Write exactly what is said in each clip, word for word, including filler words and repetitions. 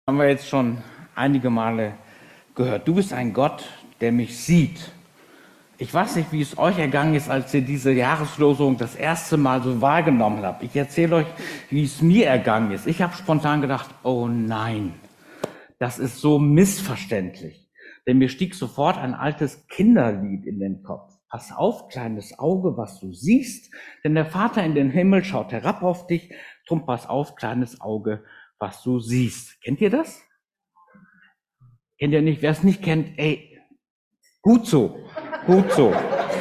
Haben wir jetzt schon einige Male gehört. Du bist ein Gott, der mich sieht. Ich weiß nicht, wie es euch ergangen ist, als ihr diese Jahreslosung das erste Mal so wahrgenommen habt. Ich erzähle euch, wie es mir ergangen ist. Ich habe spontan gedacht, oh nein, das ist so missverständlich. Denn mir stieg sofort ein altes Kinderlied in den Kopf. Pass auf, kleines Auge, was du siehst, denn der Vater in den Himmel schaut herab auf dich. Drum pass auf, kleines Auge, was du siehst. Kennt ihr das? Kennt ihr nicht? Wer es nicht kennt, ey, gut so, gut so.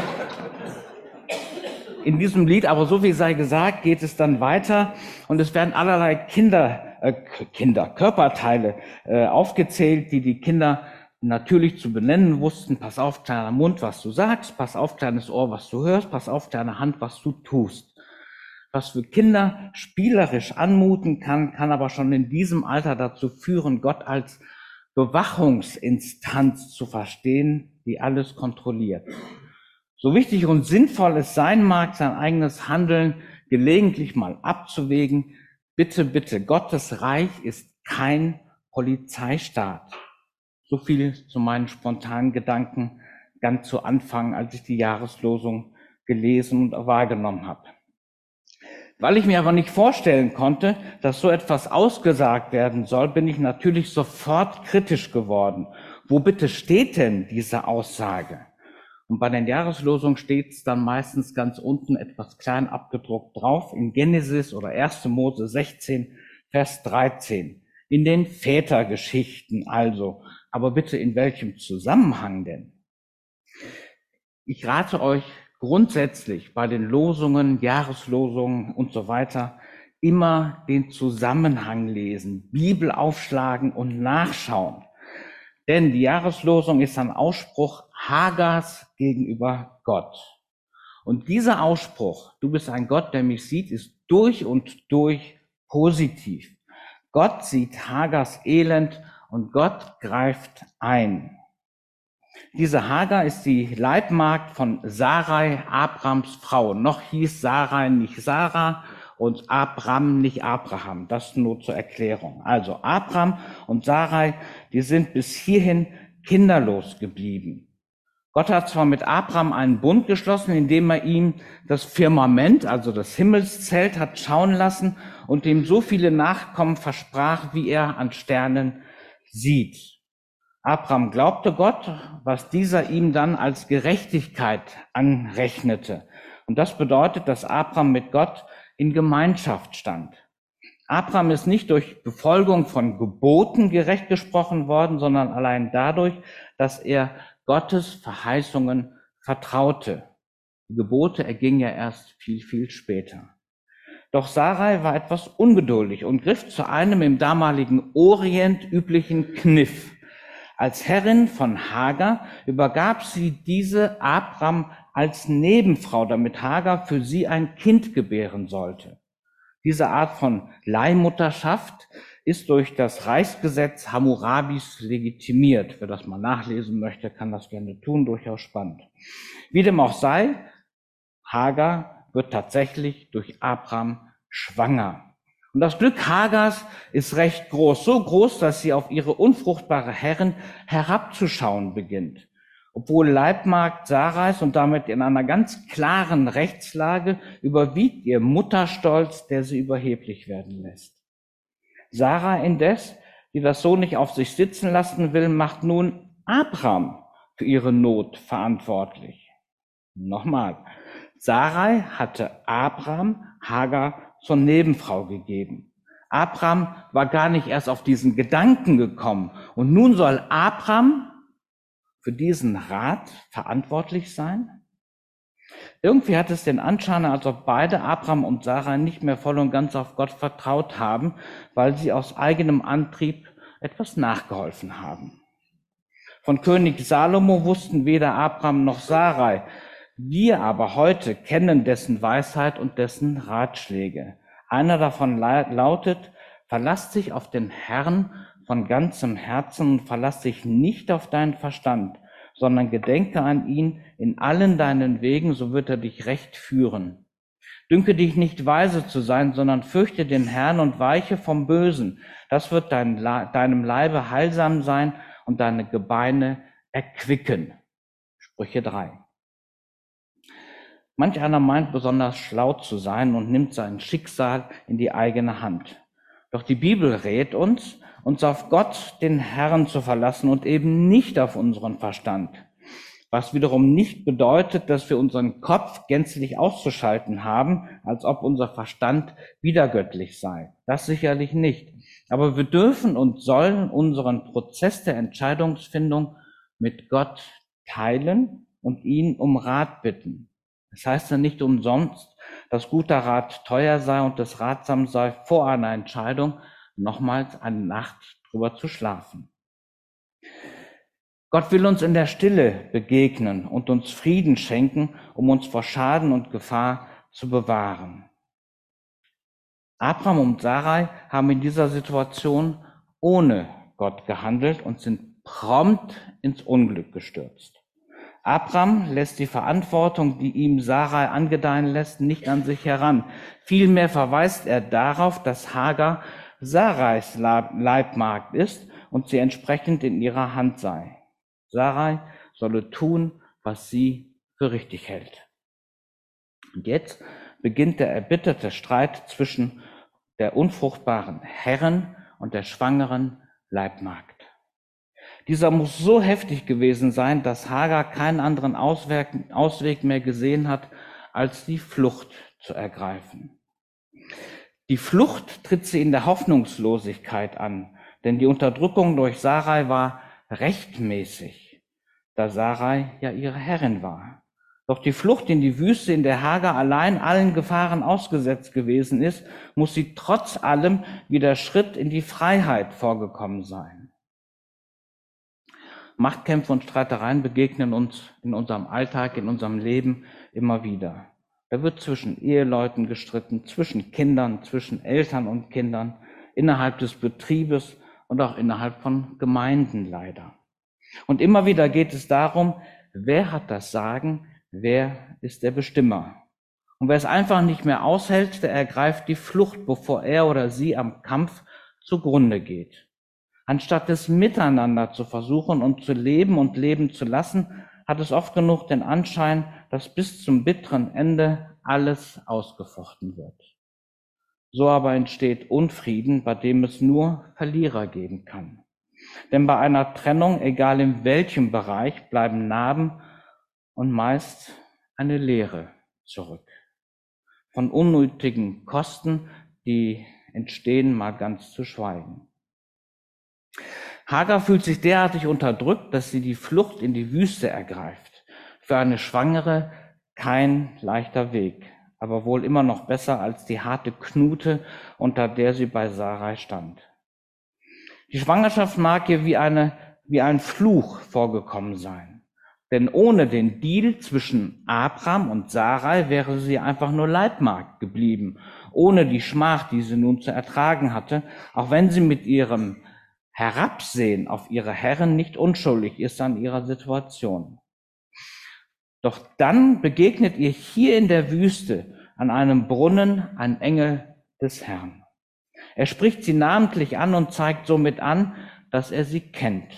In diesem Lied, aber so wie sei gesagt, geht es dann weiter und es werden allerlei Kinder, äh, Kinder, Körperteile äh, aufgezählt, die die Kinder natürlich zu benennen wussten. Pass auf, kleiner Mund, was du sagst. Pass auf, kleines Ohr, was du hörst. Pass auf, kleine Hand, was du tust. Was für Kinder spielerisch anmuten kann, kann aber schon in diesem Alter dazu führen, Gott als Bewachungsinstanz zu verstehen, die alles kontrolliert. So wichtig und sinnvoll es sein mag, sein eigenes Handeln gelegentlich mal abzuwägen, bitte, bitte, Gottes Reich ist kein Polizeistaat. So viel zu meinen spontanen Gedanken ganz zu Anfang, als ich die Jahreslosung gelesen und wahrgenommen habe. Weil ich mir aber nicht vorstellen konnte, dass so etwas ausgesagt werden soll, bin ich natürlich sofort kritisch geworden. Wo bitte steht denn diese Aussage? Und bei den Jahreslosungen steht es dann meistens ganz unten etwas klein abgedruckt drauf, in Genesis oder erste Mose sechzehn, Vers dreizehn. In den Vätergeschichten also. Aber bitte in welchem Zusammenhang denn? Ich rate euch grundsätzlich bei den Losungen, Jahreslosungen und so weiter, immer den Zusammenhang lesen, Bibel aufschlagen und nachschauen. Denn die Jahreslosung ist ein Ausspruch Hagars gegenüber Gott. Und dieser Ausspruch, du bist ein Gott, der mich sieht, ist durch und durch positiv. Gott sieht Hagars Elend und Gott greift ein. Diese Hagar ist die Leibmagd von Sarai, Abrams Frau. Noch hieß Sarai nicht Sarah und Abram nicht Abraham. Das nur zur Erklärung. Also Abram und Sarai, die sind bis hierhin kinderlos geblieben. Gott hat zwar mit Abram einen Bund geschlossen, indem er ihm das Firmament, also das Himmelszelt, hat schauen lassen und ihm so viele Nachkommen versprach, wie er an Sternen sieht. Abram glaubte Gott, was dieser ihm dann als Gerechtigkeit anrechnete. Und das bedeutet, dass Abram mit Gott in Gemeinschaft stand. Abram ist nicht durch Befolgung von Geboten gerecht gesprochen worden, sondern allein dadurch, dass er Gottes Verheißungen vertraute. Die Gebote ergingen ja erst viel, viel später. Doch Sarai war etwas ungeduldig und griff zu einem im damaligen Orient üblichen Kniff. Als Herrin von Hagar übergab sie diese Abram als Nebenfrau, damit Hagar für sie ein Kind gebären sollte. Diese Art von Leihmutterschaft ist durch das Reichsgesetz Hammurabis legitimiert. Wer das mal nachlesen möchte, kann das gerne tun, durchaus spannend. Wie dem auch sei, Hagar wird tatsächlich durch Abram schwanger. Und das Glück Hagars ist recht groß, so groß, dass sie auf ihre unfruchtbare Herrin herabzuschauen beginnt. Obwohl Leibmagd Sarais und damit in einer ganz klaren Rechtslage überwiegt ihr Mutterstolz, der sie überheblich werden lässt. Sarah indes, die das so nicht auf sich sitzen lassen will, macht nun Abram für ihre Not verantwortlich. Nochmal, Sarai hatte Abram Hagar zur Nebenfrau gegeben. Abram war gar nicht erst auf diesen Gedanken gekommen. Und nun soll Abram für diesen Rat verantwortlich sein? Irgendwie hat es den Anschein, als ob beide, Abram und Sarah, nicht mehr voll und ganz auf Gott vertraut haben, weil sie aus eigenem Antrieb etwas nachgeholfen haben. Von König Salomo wussten weder Abram noch Sarai. Wir aber heute kennen dessen Weisheit und dessen Ratschläge. Einer davon lautet, verlass dich auf den Herrn von ganzem Herzen und verlass dich nicht auf deinen Verstand, sondern gedenke an ihn in allen deinen Wegen, so wird er dich recht führen. Dünke dich nicht weise zu sein, sondern fürchte den Herrn und weiche vom Bösen. Das wird dein, deinem Leibe heilsam sein und deine Gebeine erquicken. Sprüche drei. Manch einer meint besonders schlau zu sein und nimmt sein Schicksal in die eigene Hand. Doch die Bibel rät uns, uns auf Gott, den Herrn, zu verlassen und eben nicht auf unseren Verstand. Was wiederum nicht bedeutet, dass wir unseren Kopf gänzlich auszuschalten haben, als ob unser Verstand widergöttlich sei. Das sicherlich nicht. Aber wir dürfen und sollen unseren Prozess der Entscheidungsfindung mit Gott teilen und ihn um Rat bitten. Das heißt ja nicht umsonst, dass guter Rat teuer sei und es ratsam sei, vor einer Entscheidung nochmals eine Nacht drüber zu schlafen. Gott will uns in der Stille begegnen und uns Frieden schenken, um uns vor Schaden und Gefahr zu bewahren. Abraham und Sarai haben in dieser Situation ohne Gott gehandelt und sind prompt ins Unglück gestürzt. Abraham lässt die Verantwortung, die ihm Sarai angedeihen lässt, nicht an sich heran. Vielmehr verweist er darauf, dass Hagar Sarais Leibmagd ist und sie entsprechend in ihrer Hand sei. Sarai solle tun, was sie für richtig hält. Und jetzt beginnt der erbitterte Streit zwischen der unfruchtbaren Herrin und der schwangeren Leibmagd. Dieser muss so heftig gewesen sein, dass Hagar keinen anderen Ausweg mehr gesehen hat, als die Flucht zu ergreifen. Die Flucht tritt sie in der Hoffnungslosigkeit an, denn die Unterdrückung durch Sarai war rechtmäßig, da Sarai ja ihre Herrin war. Doch die Flucht in die Wüste, in der Hagar allein allen Gefahren ausgesetzt gewesen ist, muss sie trotz allem wie der Schritt in die Freiheit vorgekommen sein. Machtkämpfe und Streitereien begegnen uns in unserem Alltag, in unserem Leben immer wieder. Da wird zwischen Eheleuten gestritten, zwischen Kindern, zwischen Eltern und Kindern, innerhalb des Betriebes und auch innerhalb von Gemeinden leider. Und immer wieder geht es darum, wer hat das Sagen, wer ist der Bestimmer. Und wer es einfach nicht mehr aushält, der ergreift die Flucht, bevor er oder sie am Kampf zugrunde geht. Anstatt es miteinander zu versuchen und zu leben und leben zu lassen, hat es oft genug den Anschein, dass bis zum bitteren Ende alles ausgefochten wird. So aber entsteht Unfrieden, bei dem es nur Verlierer geben kann. Denn bei einer Trennung, egal in welchem Bereich, bleiben Narben und meist eine Leere zurück. Von unnötigen Kosten, die entstehen, mal ganz zu schweigen. Hagar fühlt sich derartig unterdrückt, dass sie die Flucht in die Wüste ergreift. Für eine Schwangere kein leichter Weg, aber wohl immer noch besser als die harte Knute, unter der sie bei Sarai stand. Die Schwangerschaft mag ihr wie eine, wie ein Fluch vorgekommen sein. Denn ohne den Deal zwischen Abraham und Sarai wäre sie einfach nur Leibmagd geblieben, ohne die Schmach, die sie nun zu ertragen hatte, auch wenn sie mit ihrem Herabsehen auf ihre Herren nicht unschuldig ist an ihrer Situation. Doch dann begegnet ihr hier in der Wüste an einem Brunnen ein Engel des Herrn. Er spricht sie namentlich an und zeigt somit an, dass er sie kennt.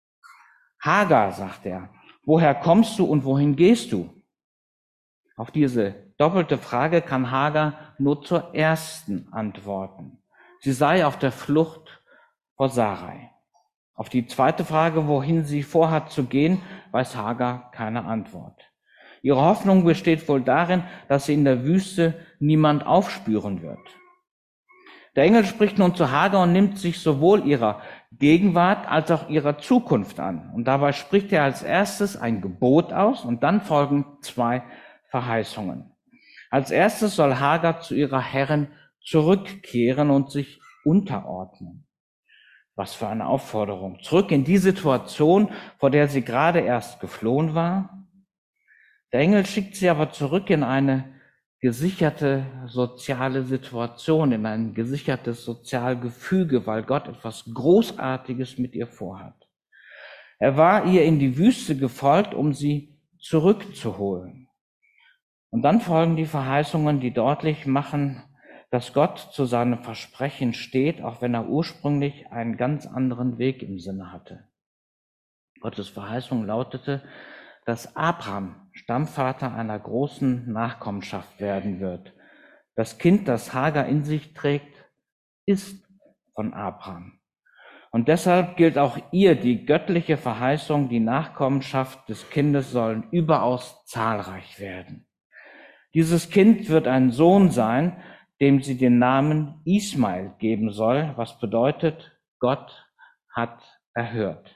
Hagar, sagt er, woher kommst du und wohin gehst du? Auf diese doppelte Frage kann Hagar nur zur ersten antworten. Sie sei auf der Flucht vor Sarai. Auf die zweite Frage, wohin sie vorhat zu gehen, weiß Hagar keine Antwort. Ihre Hoffnung besteht wohl darin, dass sie in der Wüste niemand aufspüren wird. Der Engel spricht nun zu Hagar und nimmt sich sowohl ihrer Gegenwart als auch ihrer Zukunft an. Und dabei spricht er als erstes ein Gebot aus und dann folgen zwei Verheißungen. Als erstes soll Hagar zu ihrer Herrin zurückkehren und sich unterordnen. Was für eine Aufforderung. Zurück in die Situation, vor der sie gerade erst geflohen war. Der Engel schickt sie aber zurück in eine gesicherte soziale Situation, in ein gesichertes Sozialgefüge, weil Gott etwas Großartiges mit ihr vorhat. Er war ihr in die Wüste gefolgt, um sie zurückzuholen. Und dann folgen die Verheißungen, die deutlich machen, dass Gott zu seinem Versprechen steht, auch wenn er ursprünglich einen ganz anderen Weg im Sinne hatte. Gottes Verheißung lautete, dass Abraham Stammvater einer großen Nachkommenschaft werden wird. Das Kind, das Hagar in sich trägt, ist von Abraham. Und deshalb gilt auch ihr die göttliche Verheißung, die Nachkommenschaft des Kindes sollen überaus zahlreich werden. Dieses Kind wird ein Sohn sein, dem sie den Namen Ismael geben soll, was bedeutet, Gott hat erhört.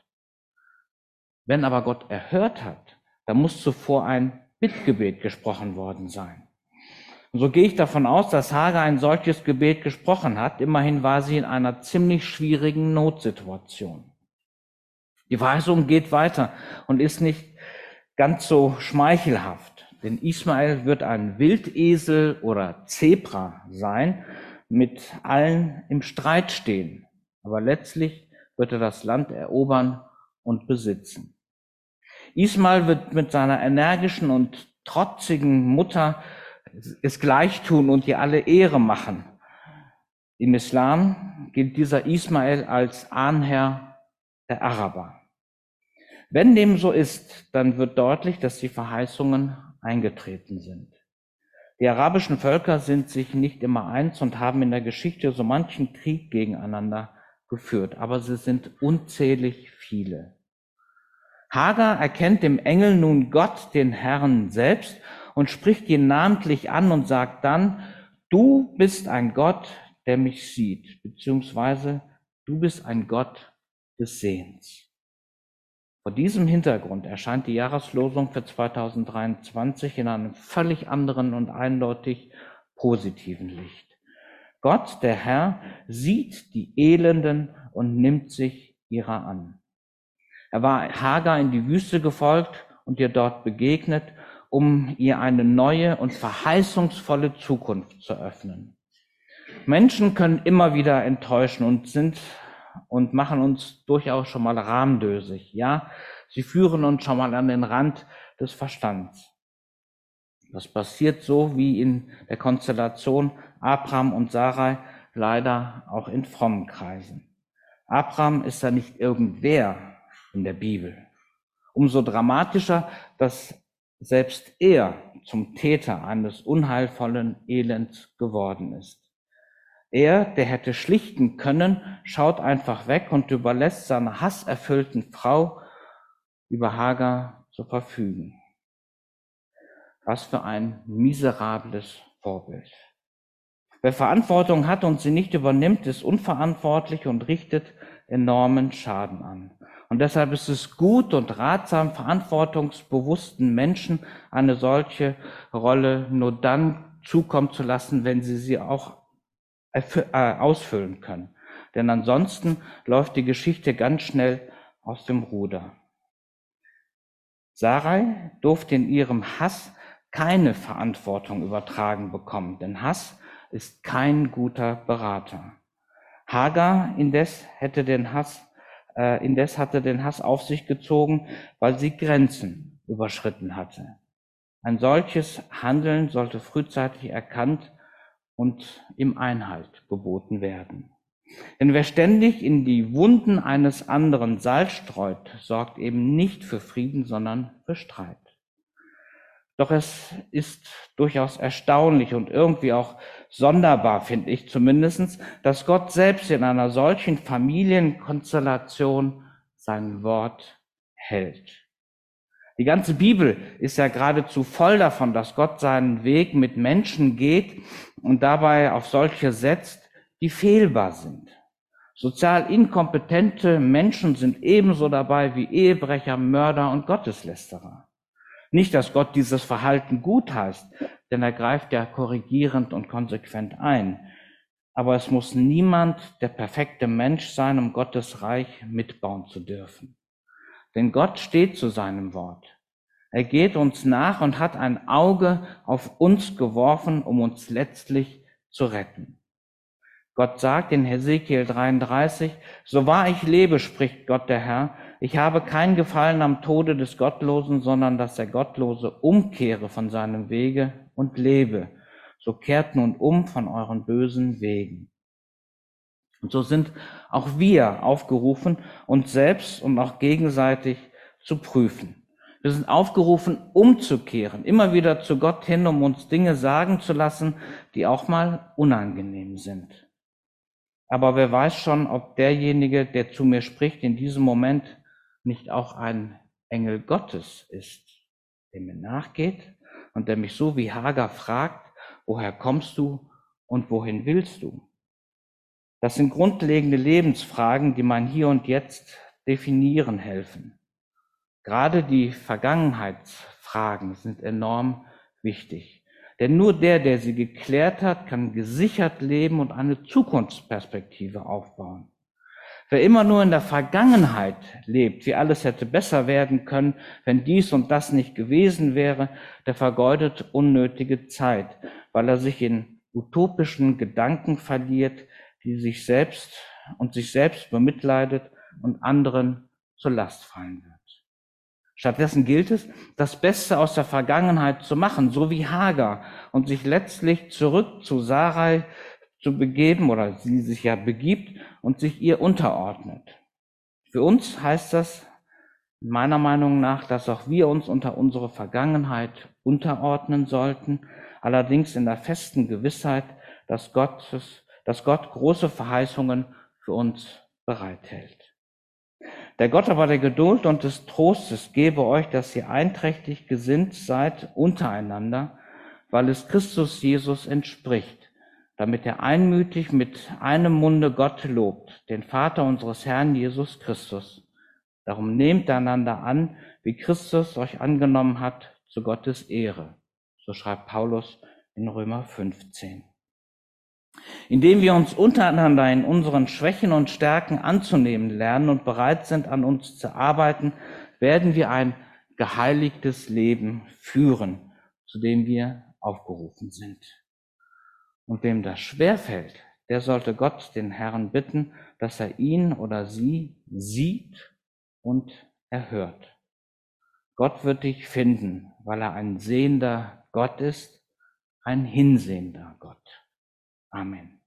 Wenn aber Gott erhört hat, dann muss zuvor ein Bittgebet gesprochen worden sein. Und so gehe ich davon aus, dass Hagar ein solches Gebet gesprochen hat. Immerhin war sie in einer ziemlich schwierigen Notsituation. Die Verheißung geht weiter und ist nicht ganz so schmeichelhaft. Denn Ismael wird ein Wildesel oder Zebra sein, mit allen im Streit stehen. Aber letztlich wird er das Land erobern und besitzen. Ismael wird mit seiner energischen und trotzigen Mutter es gleich tun und ihr alle Ehre machen. Im Islam gilt dieser Ismael als Ahnherr der Araber. Wenn dem so ist, dann wird deutlich, dass die Verheißungen eingetreten sind. Die arabischen Völker sind sich nicht immer eins und haben in der Geschichte so manchen Krieg gegeneinander geführt, aber sie sind unzählig viele. Hagar erkennt im Engel nun Gott, den Herrn selbst, und spricht ihn namentlich an und sagt dann, du bist ein Gott, der mich sieht, beziehungsweise du bist ein Gott des Sehens. Vor diesem Hintergrund erscheint die Jahreslosung für zweitausenddreiundzwanzig in einem völlig anderen und eindeutig positiven Licht. Gott, der Herr, sieht die Elenden und nimmt sich ihrer an. Er war Hagar in die Wüste gefolgt und ihr dort begegnet, um ihr eine neue und verheißungsvolle Zukunft zu öffnen. Menschen können immer wieder enttäuschen und sind und machen uns durchaus schon mal rahmdösig. Ja, sie führen uns schon mal an den Rand des Verstands. Das passiert so wie in der Konstellation Abraham und Sarai, leider auch in frommen Kreisen. Abraham ist ja nicht irgendwer in der Bibel. Umso dramatischer, dass selbst er zum Täter eines unheilvollen Elends geworden ist. Er, der hätte schlichten können, schaut einfach weg und überlässt seiner hasserfüllten Frau über Hagar zu verfügen. Was für ein miserables Vorbild. Wer Verantwortung hat und sie nicht übernimmt, ist unverantwortlich und richtet enormen Schaden an. Und deshalb ist es gut und ratsam, verantwortungsbewussten Menschen eine solche Rolle nur dann zukommen zu lassen, wenn sie sie auch ausfüllen können. Denn ansonsten läuft die Geschichte ganz schnell aus dem Ruder. Sarai durfte in ihrem Hass keine Verantwortung übertragen bekommen, denn Hass ist kein guter Berater. Hagar indes hätte den Hass Äh, indes hatte den Hass auf sich gezogen, weil sie Grenzen überschritten hatte. Ein solches Handeln sollte frühzeitig erkannt und im Einhalt geboten werden. Denn wer ständig in die Wunden eines anderen Salz streut, sorgt eben nicht für Frieden, sondern für Streit. Doch es ist durchaus erstaunlich und irgendwie auch sonderbar, finde ich zumindest, dass Gott selbst in einer solchen Familienkonstellation sein Wort hält. Die ganze Bibel ist ja geradezu voll davon, dass Gott seinen Weg mit Menschen geht und dabei auf solche setzt, die fehlbar sind. Sozial inkompetente Menschen sind ebenso dabei wie Ehebrecher, Mörder und Gotteslästerer. Nicht, dass Gott dieses Verhalten gutheißt, denn er greift ja korrigierend und konsequent ein. Aber es muss niemand der perfekte Mensch sein, um Gottes Reich mitbauen zu dürfen. Denn Gott steht zu seinem Wort. Er geht uns nach und hat ein Auge auf uns geworfen, um uns letztlich zu retten. Gott sagt in Hesekiel dreiunddreißig, so wahr ich lebe, spricht Gott der Herr, ich habe kein Gefallen am Tode des Gottlosen, sondern dass der Gottlose umkehre von seinem Wege und lebe. So kehrt nun um von euren bösen Wegen. Und so sind auch wir aufgerufen, uns selbst und auch gegenseitig zu prüfen. Wir sind aufgerufen, umzukehren, immer wieder zu Gott hin, um uns Dinge sagen zu lassen, die auch mal unangenehm sind. Aber wer weiß schon, ob derjenige, der zu mir spricht, in diesem Moment nicht auch ein Engel Gottes ist, der mir nachgeht und der mich so wie Hagar fragt, woher kommst du und wohin willst du? Das sind grundlegende Lebensfragen, die mein Hier und Jetzt definieren helfen. Gerade die Vergangenheitsfragen sind enorm wichtig. Denn nur der, der sie geklärt hat, kann gesichert leben und eine Zukunftsperspektive aufbauen. Wer immer nur in der Vergangenheit lebt, wie alles hätte besser werden können, wenn dies und das nicht gewesen wäre, der vergeudet unnötige Zeit, weil er sich in utopischen Gedanken verliert, die sich selbst und sich selbst bemitleidet und anderen zur Last fallen wird. Stattdessen gilt es, das Beste aus der Vergangenheit zu machen, so wie Hagar, und sich letztlich zurück zu Sarai zu begeben, oder sie sich ja begibt und sich ihr unterordnet. Für uns heißt das meiner Meinung nach, dass auch wir uns unter unsere Vergangenheit unterordnen sollten, allerdings in der festen Gewissheit, dass Gottes, dass Gott große Verheißungen für uns bereithält. Der Gott aber der Geduld und des Trostes gebe euch, dass ihr einträchtig gesinnt seid untereinander, weil es Christus Jesus entspricht, damit er einmütig mit einem Munde Gott lobt, den Vater unseres Herrn Jesus Christus. Darum nehmt einander an, wie Christus euch angenommen hat, zu Gottes Ehre. So schreibt Paulus in Römer fünfzehn. Indem wir uns untereinander in unseren Schwächen und Stärken anzunehmen lernen und bereit sind, an uns zu arbeiten, werden wir ein geheiligtes Leben führen, zu dem wir aufgerufen sind. Und wem das schwerfällt, der sollte Gott, den Herrn, bitten, dass er ihn oder sie sieht und erhört. Gott wird dich finden, weil er ein sehender Gott ist, ein hinsehender Gott. Amen.